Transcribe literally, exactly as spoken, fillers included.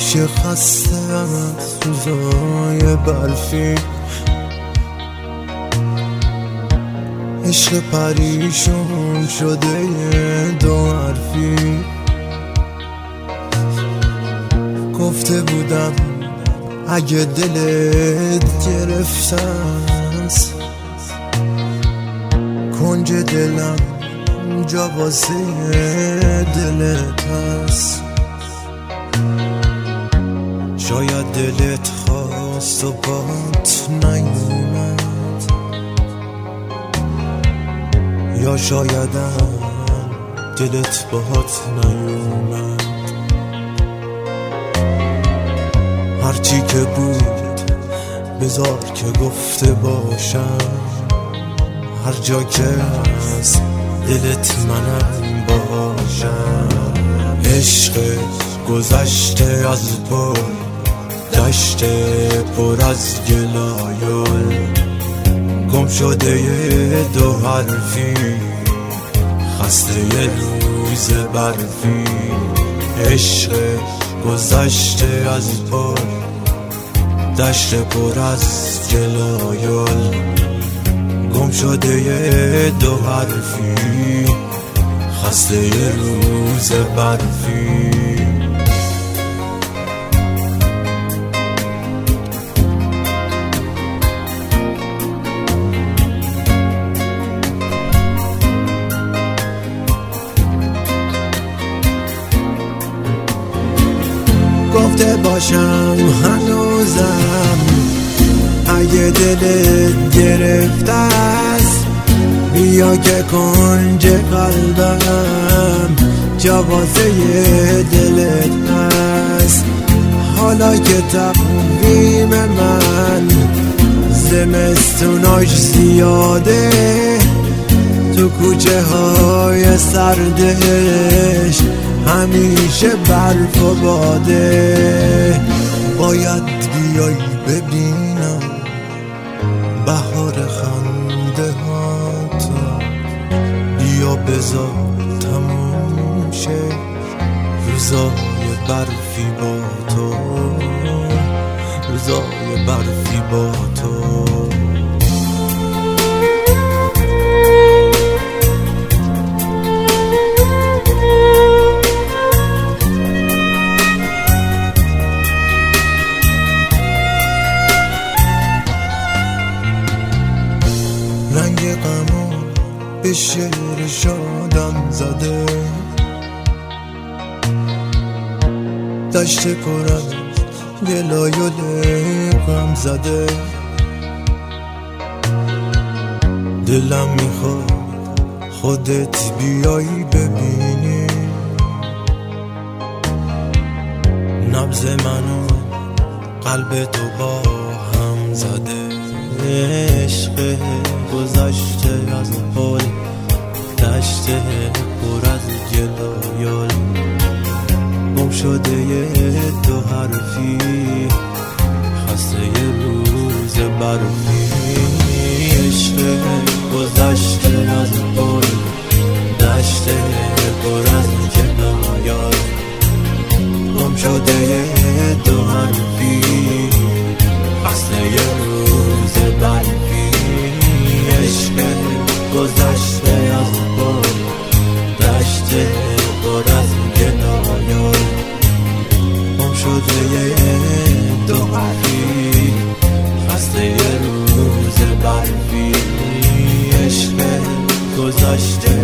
همیشه خستم از روزای برفی، عشق پریشون شده دو حرفی. گفته بودم اگه دلت گرفتن کنج دلم جا واسه دلت هست. شاید دلت خواست و بات نیومد، یا شایدم دلت باهات نیومد. هرچی که بود بذار که گفته باشم، هر جا که از دلت منم باشم. عشق گذشته از پر دشت پر از گلایل، گم شده یه دو حرفی، خسته یه روز برفی. عشق گذشته از پر دشت پر از گلایل، گم شده یه دو حرفی، خسته یه روز برفی. گفته باشم هنوزم اگه دلت گرفته است، بیا که کنج قلبم جا واسه دلت هست. حالا که تقویم من زمستوناش زیاده، تو کوچه های سردش همیشه برف و باده. باید بیای ببینم بهار خنده هاتو، بیا بذار تموم شه روزای برفی با تو، روزای برفی با تو. رنگ غمو به شعر شادم زده، دشت پر از گلایل غم زده. دلم میخواد خودت بیایی ببینی نبض منو قلب تو با هم زده. عشق گذشته از پل دشت پر از گلایل، گم شده یه دو حرفی، خسته یه روز برفی. عشق گذشته از پل دشت پر از گلایل، گم شده یه دو حرفی، خسته یه روز برفی. عشق گذشته از پل دشت پر از گلایل، گم شده یه دو حرفی، خسته یه روز برفی. عشق گذشته